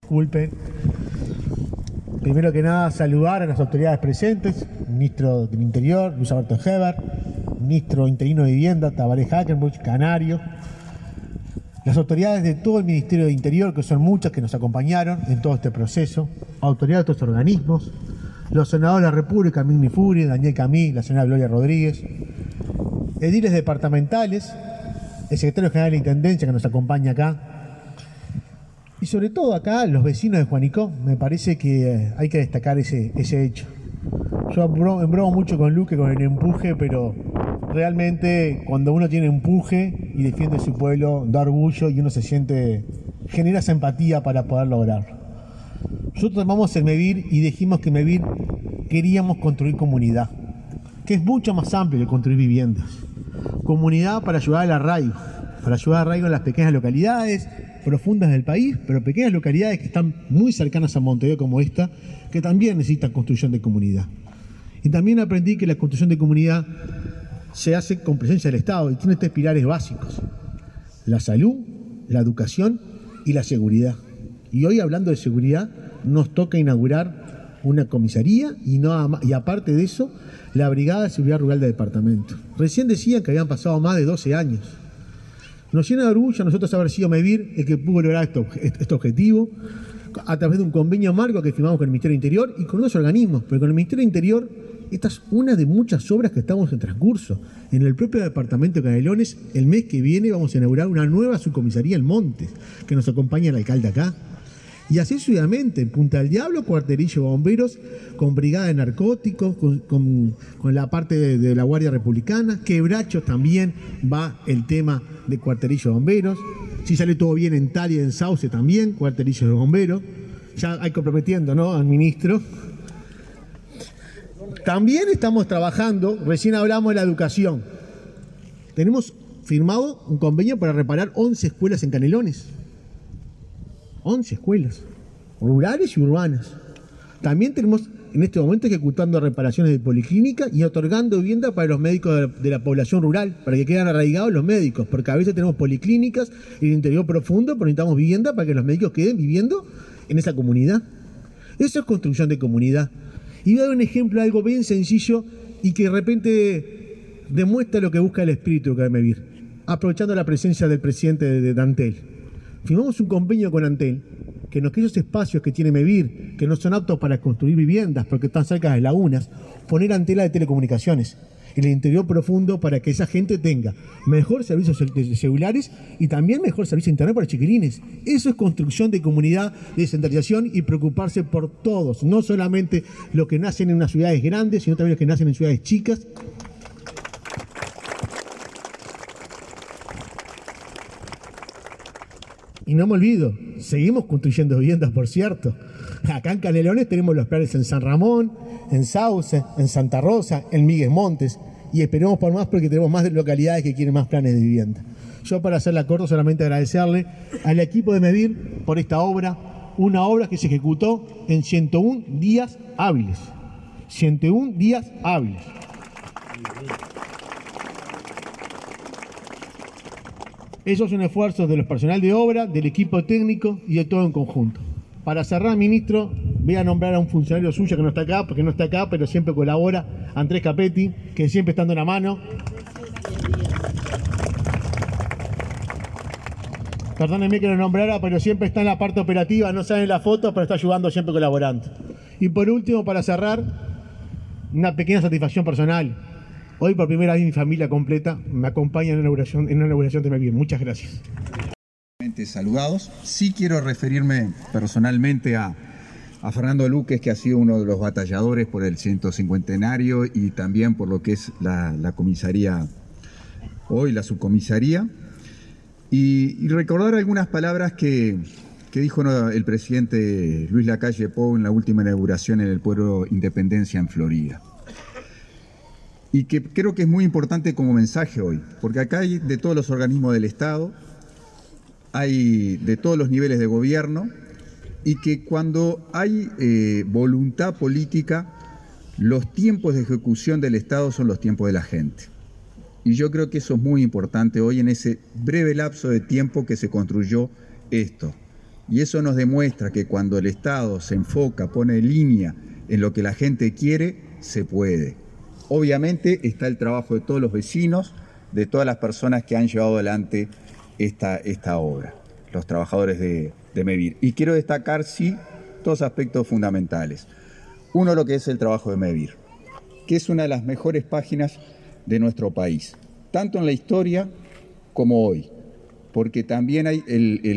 Disculpen. Primero que nada, saludar a las autoridades presentes, ministro del Interior, Luis Alberto Heber, ministro interino de Vivienda, Tabaré Hackenbuch, Canario, las autoridades de todo el Ministerio de Interior, que son muchas, que nos acompañaron en todo este proceso, autoridades de estos organismos, los senadores de la República, Migni Furi, Daniel Camí, la senadora Gloria Rodríguez, ediles departamentales, el secretario general de la Intendencia que nos acompaña acá, y sobre todo acá los vecinos de Juanico. Me parece que hay que destacar ese hecho. Yo embromo mucho con Luque, con el empuje, pero realmente cuando uno tiene empuje y defiende su pueblo, da orgullo y uno se siente, genera esa empatía para poder lograrlo. Nosotros tomamos el MEVIR y dijimos que MEVIR queríamos construir comunidad, que es mucho más amplio que construir viviendas. Comunidad para ayudar al arraigo en las pequeñas localidades profundas del país, pero pequeñas localidades que están muy cercanas a Montevideo como esta, que también necesitan construcción de comunidad. Y también aprendí que la construcción de comunidad se hace con presencia del Estado y tiene tres pilares básicos: la salud, la educación y la seguridad. Y hoy, hablando de seguridad, nos toca inaugurar una comisaría y aparte de eso, la Brigada de Seguridad Rural del departamento. Recién decían que habían pasado más de 12 años. Nos llena de orgullo a nosotros haber sido MEVIR el que pudo lograr este objetivo a través de un convenio marco que firmamos con el Ministerio del Interior y con otros organismos. Pero con el Ministerio del Interior, esta es una de muchas obras que estamos en transcurso. En el propio departamento de Canelones, el mes que viene vamos a inaugurar una nueva subcomisaría en Montes, que nos acompaña el alcalde acá. Y así sucesivamente, en Punta del Diablo, cuartelillo de bomberos, con brigada de narcóticos, con la parte de la Guardia Republicana. Quebracho también va el tema de cuartelillo de bomberos. Si sale todo bien en Talia y en Sauce también, cuartelillo de bomberos. Ya hay comprometiendo, ¿no?, al ministro. También estamos trabajando, recién hablamos de la educación. Tenemos firmado un convenio para reparar 11 escuelas en Canelones. 11 escuelas, rurales y urbanas. También tenemos en este momento ejecutando reparaciones de policlínica y otorgando vivienda para los médicos de la población rural, para que queden arraigados los médicos, porque a veces tenemos policlínicas en el interior profundo, pero necesitamos vivienda para que los médicos queden viviendo en esa comunidad. Eso es construcción de comunidad. Y voy a dar un ejemplo de algo bien sencillo y que de repente demuestra lo que busca el espíritu de MEVIR, aprovechando la presencia del presidente de Antel. Firmamos un convenio con Antel, que en aquellos espacios que tiene MEVIR, que no son aptos para construir viviendas porque están cerca de lagunas, poner antena de telecomunicaciones en el interior profundo para que esa gente tenga mejor servicios de celulares y también mejor servicio de internet para chiquilines. Eso es construcción de comunidad, de descentralización y preocuparse por todos, no solamente los que nacen en unas ciudades grandes, sino también los que nacen en ciudades chicas. Y no me olvido, seguimos construyendo viviendas, por cierto. Acá en Canelones tenemos los planes en San Ramón, en Sauce, en Santa Rosa, en Miguel Montes. Y esperemos por más porque tenemos más localidades que quieren más planes de vivienda. Yo, para hacerla corto, solamente agradecerle al equipo de MEVIR por esta obra. Una obra que se ejecutó en 101 días hábiles. 101 días hábiles. Eso es un esfuerzo de los personal de obra, del equipo técnico y de todo en conjunto. Para cerrar, ministro, voy a nombrar a un funcionario suyo que no está acá, porque no está acá, pero siempre colabora, Andrés Capetti, que siempre está dando una mano. Perdónenme que lo nombrara, pero siempre está en la parte operativa, no sale en la foto, pero está ayudando, siempre colaborando. Y por último, para cerrar, una pequeña satisfacción personal. Hoy por primera vez mi familia completa me acompaña en una inauguración de MEVIR. Muchas gracias. Saludados. Sí quiero referirme personalmente a Fernando Luque, que ha sido uno de los batalladores por el 150enario y también por lo que es la comisaría, hoy la subcomisaría, y recordar algunas palabras que dijo el presidente Luis Lacalle Pou en la última inauguración en el Pueblo Independencia en Florida. Y que creo que es muy importante como mensaje hoy, porque acá hay de todos los organismos del Estado, hay de todos los niveles de gobierno, y que cuando hay voluntad política, los tiempos de ejecución del Estado son los tiempos de la gente. Y yo creo que eso es muy importante hoy en ese breve lapso de tiempo que se construyó esto. Y eso nos demuestra que cuando el Estado se enfoca, pone línea en lo que la gente quiere, se puede. Obviamente está el trabajo de todos los vecinos, de todas las personas que han llevado adelante esta obra, los trabajadores de MEVIR. Y quiero destacar, sí, dos aspectos fundamentales. Uno, lo que es el trabajo de MEVIR, que es una de las mejores páginas de nuestro país, tanto en la historia como hoy, porque también hay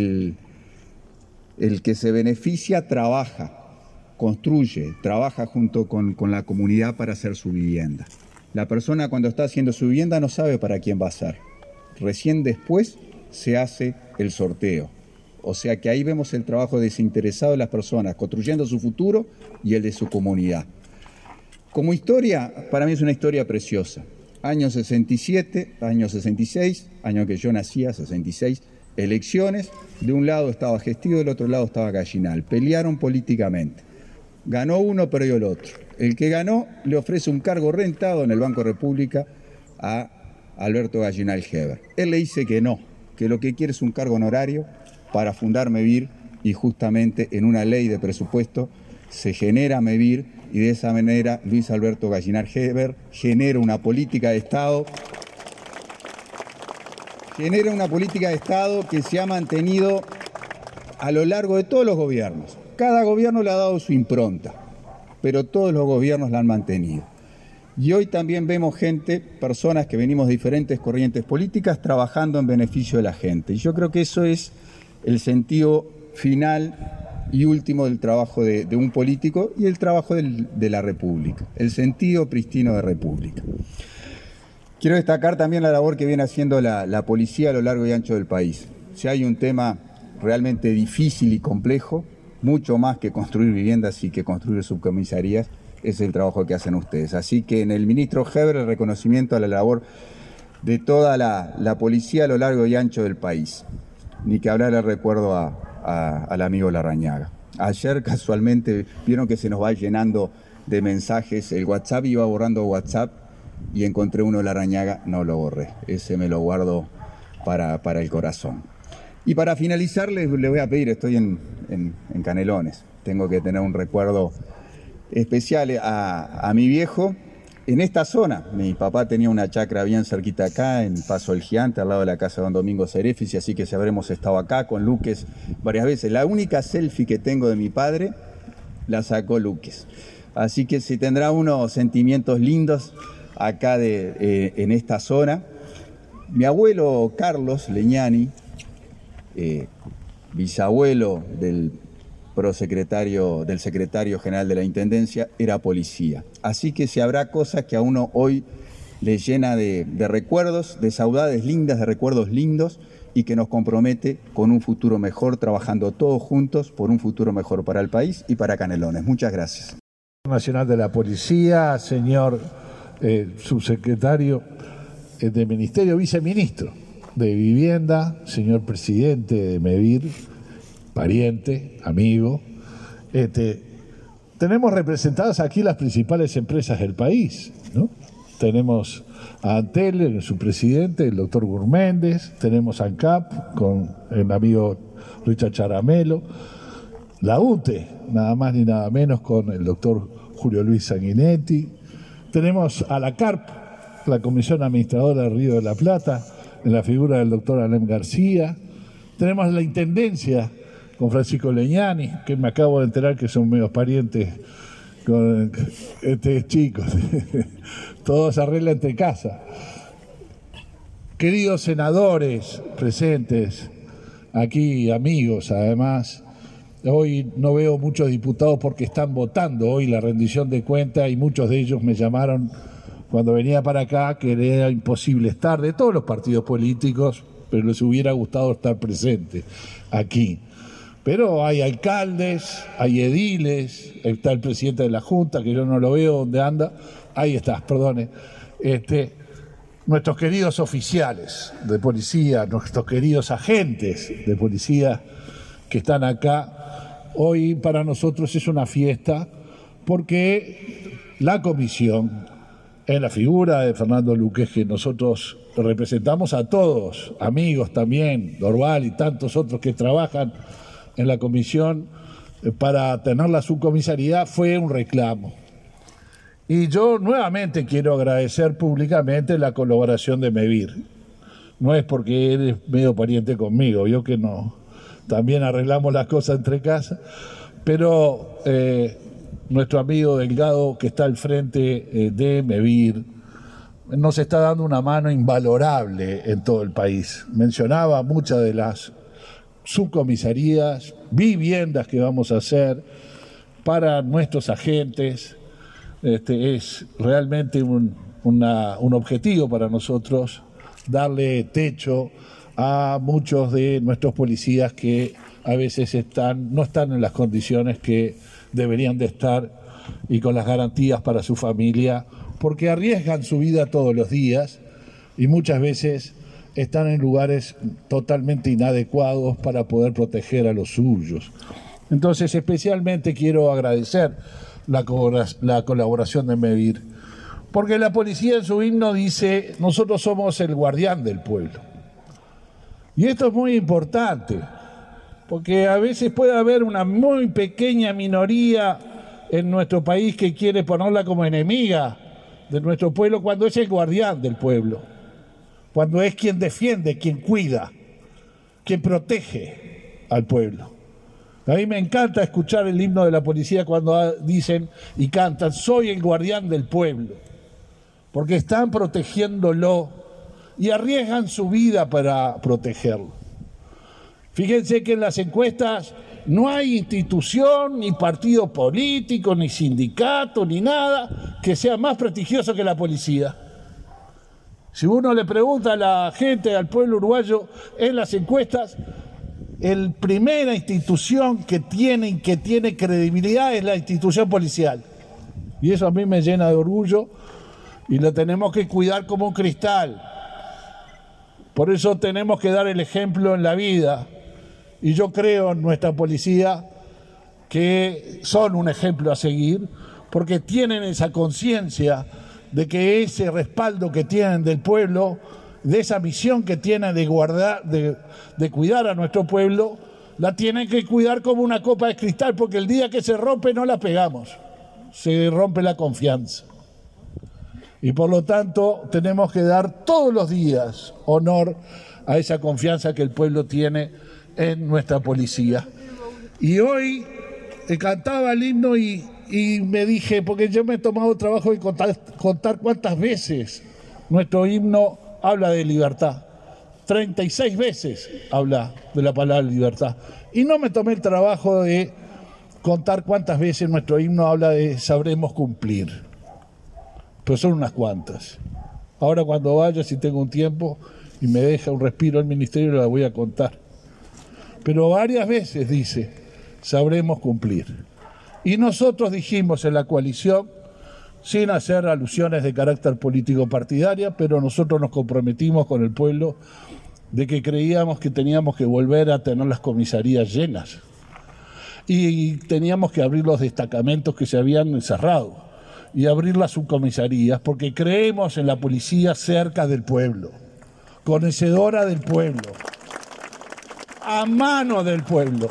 el que se beneficia trabaja, construye, trabaja junto con la comunidad para hacer su vivienda. La persona cuando está haciendo su vivienda no sabe para quién va a ser. Recién después se hace el sorteo. O sea que ahí vemos el trabajo desinteresado de las personas, construyendo su futuro y el de su comunidad. Como historia, para mí es una historia preciosa. Año 67, año 66, año que yo nacía, 66, elecciones. De un lado estaba Gestillo, del otro lado estaba Gallinal. Pelearon políticamente. Ganó uno, perdió el otro. El que ganó le ofrece un cargo rentado en el Banco República a Alberto Gallinal Heber. Él le dice que no, que lo que quiere es un cargo honorario para fundar MEVIR, y justamente en una ley de presupuesto se genera MEVIR, y de esa manera Luis Alberto Gallinal Heber genera una política de Estado que se ha mantenido a lo largo de todos los gobiernos. Cada gobierno le ha dado su impronta, pero todos los gobiernos la han mantenido. Y hoy también vemos personas que venimos de diferentes corrientes políticas trabajando en beneficio de la gente. Y yo creo que eso es el sentido final y último del trabajo de un político y el trabajo de la República, el sentido pristino de República. Quiero destacar también la labor que viene haciendo la policía a lo largo y ancho del país. Si hay un tema realmente difícil y complejo, mucho más que construir viviendas y que construir subcomisarías, es el trabajo que hacen ustedes. Así que en el ministro Heber, el reconocimiento a la labor de toda la policía a lo largo y ancho del país. Ni que hablar el recuerdo al amigo Larrañaga. Ayer casualmente vieron que se nos va llenando de mensajes, el WhatsApp iba borrando WhatsApp y encontré uno de Larrañaga, no lo borré, ese me lo guardo para el corazón. Y para finalizar le voy a pedir, estoy en Canelones, tengo que tener un recuerdo especial a mi viejo. En esta zona, mi papá tenía una chacra bien cerquita acá, en Paso del Gigante, al lado de la casa de don Domingo Cerefici, así que si habremos estado acá con Luques varias veces. La única selfie que tengo de mi padre la sacó Luques. Así que si tendrá unos sentimientos lindos acá en esta zona. Mi abuelo Carlos Leñani, bisabuelo del secretario general de la Intendencia, era policía. Así que si habrá cosas que a uno hoy le llena de recuerdos, de saudades lindas, de recuerdos lindos, y que nos compromete con un futuro mejor, trabajando todos juntos por un futuro mejor para el país y para Canelones. Muchas gracias. Nacional de la Policía, señor subsecretario de Ministerio, viceministro de Vivienda, señor presidente de MEVIR, pariente, amigo. Tenemos representadas aquí las principales empresas del país, ¿no? Tenemos a Antel, su presidente, el doctor Gurméndez, tenemos a ANCAP con el amigo Richard Charamelo, la UTE, nada más ni nada menos, con el doctor Julio Luis Sanguinetti, tenemos a la CARP, la Comisión Administradora del Río de la Plata, en la figura del doctor Alem García, tenemos la Intendencia con Leñani, que me acabo de enterar que son medios parientes con chicos. Todo se arregla entre casa. Queridos senadores presentes, aquí amigos además, hoy no veo muchos diputados porque están votando hoy la rendición de cuentas y muchos de ellos me llamaron cuando venía para acá que era imposible estar, de todos los partidos políticos, pero les hubiera gustado estar presentes aquí. Pero hay alcaldes, hay ediles, está el presidente de la Junta, que yo no lo veo dónde anda, ahí está, perdone, nuestros queridos oficiales de policía, nuestros queridos agentes de policía que están acá. Hoy para nosotros es una fiesta porque la comisión, en la figura de Fernando Luques, que nosotros representamos a todos, amigos también, Dorval y tantos otros que trabajan en la comisión para tener la subcomisaría fue un reclamo. Y yo nuevamente quiero agradecer públicamente la colaboración de Mevir. No es porque él es medio pariente conmigo, yo que no, también arreglamos las cosas entre casa, pero nuestro amigo Delgado, que está al frente de Mevir, nos está dando una mano invalorable en todo el país. Mencionaba muchas de las subcomisarías, viviendas que vamos a hacer para nuestros agentes. Es realmente un objetivo para nosotros darle techo a muchos de nuestros policías que a veces no están en las condiciones que deberían de estar y con las garantías para su familia, porque arriesgan su vida todos los días y muchas veces están en lugares totalmente inadecuados para poder proteger a los suyos. Entonces, especialmente quiero agradecer la colaboración de Mevir, porque la policía en su himno dice: nosotros somos el guardián del pueblo. Y esto es muy importante, porque a veces puede haber una muy pequeña minoría en nuestro país que quiere ponerla como enemiga de nuestro pueblo, cuando es el guardián del pueblo, cuando es quien defiende, quien cuida, quien protege al pueblo. A mí me encanta escuchar el himno de la policía cuando dicen y cantan: soy el guardián del pueblo, porque están protegiéndolo y arriesgan su vida para protegerlo. Fíjense que en las encuestas no hay institución, ni partido político, ni sindicato, ni nada que sea más prestigioso que la policía. Si uno le pregunta a la gente, al pueblo uruguayo, en las encuestas, la primera institución que tiene credibilidad es la institución policial. Y eso a mí me llena de orgullo y lo tenemos que cuidar como un cristal. Por eso tenemos que dar el ejemplo en la vida. Y yo creo en nuestra policía que son un ejemplo a seguir, porque tienen esa conciencia de que ese respaldo que tienen del pueblo, de esa misión que tienen de guardar, de cuidar a nuestro pueblo, la tienen que cuidar como una copa de cristal, porque el día que se rompe no la pegamos, se rompe la confianza. Y por lo tanto tenemos que dar todos los días honor a esa confianza que el pueblo tiene en nuestra policía. Y hoy cantaba el himno y me dije, porque yo me he tomado el trabajo de contar cuántas veces nuestro himno habla de libertad. 36 veces habla de la palabra libertad. Y no me tomé el trabajo de contar cuántas veces nuestro himno habla de sabremos cumplir. Pero son unas cuantas. Ahora cuando vaya, si tengo un tiempo y me deja un respiro al ministerio, la voy a contar. Pero varias veces dice, sabremos cumplir. Y nosotros dijimos en la coalición, sin hacer alusiones de carácter político partidaria, pero nosotros nos comprometimos con el pueblo de que creíamos que teníamos que volver a tener las comisarías llenas y teníamos que abrir los destacamentos que se habían cerrado y abrir las subcomisarías, porque creemos en la policía cerca del pueblo, conocedora del pueblo, a mano del pueblo.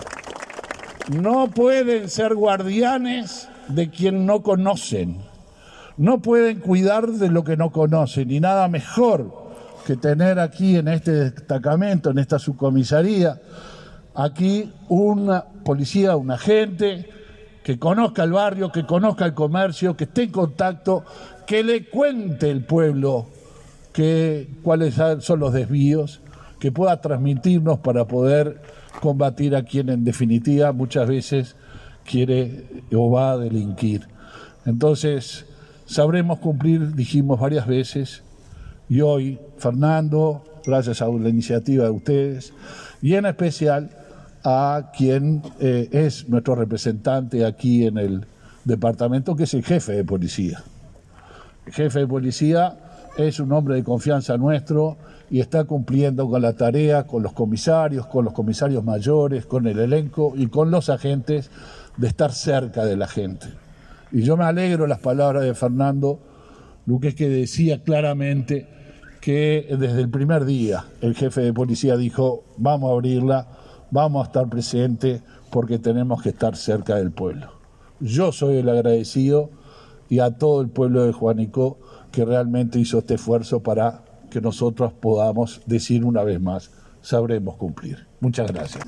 No pueden ser guardianes de quien no conocen, no pueden cuidar de lo que no conocen, y nada mejor que tener aquí en este destacamento, en esta subcomisaría, aquí una policía, un agente que conozca el barrio, que conozca el comercio, que esté en contacto, que le cuente el pueblo cuáles son los desvíos, que pueda transmitirnos para poder combatir a quien en definitiva muchas veces quiere o va a delinquir. Entonces, sabremos cumplir, dijimos varias veces, y hoy, Fernando, gracias a la iniciativa de ustedes, y en especial a quien es nuestro representante aquí en el departamento, que es el jefe de policía. El jefe de policía es un hombre de confianza nuestro y está cumpliendo con la tarea, con los comisarios mayores, con el elenco y con los agentes, de estar cerca de la gente. Y yo me alegro de las palabras de Fernando Luque, que decía claramente que desde el primer día el jefe de policía dijo: vamos a abrirla, vamos a estar presentes porque tenemos que estar cerca del pueblo. Yo soy el agradecido y a todo el pueblo de Juanico que realmente hizo este esfuerzo para que nosotros podamos decir una vez más, sabremos cumplir. Muchas gracias.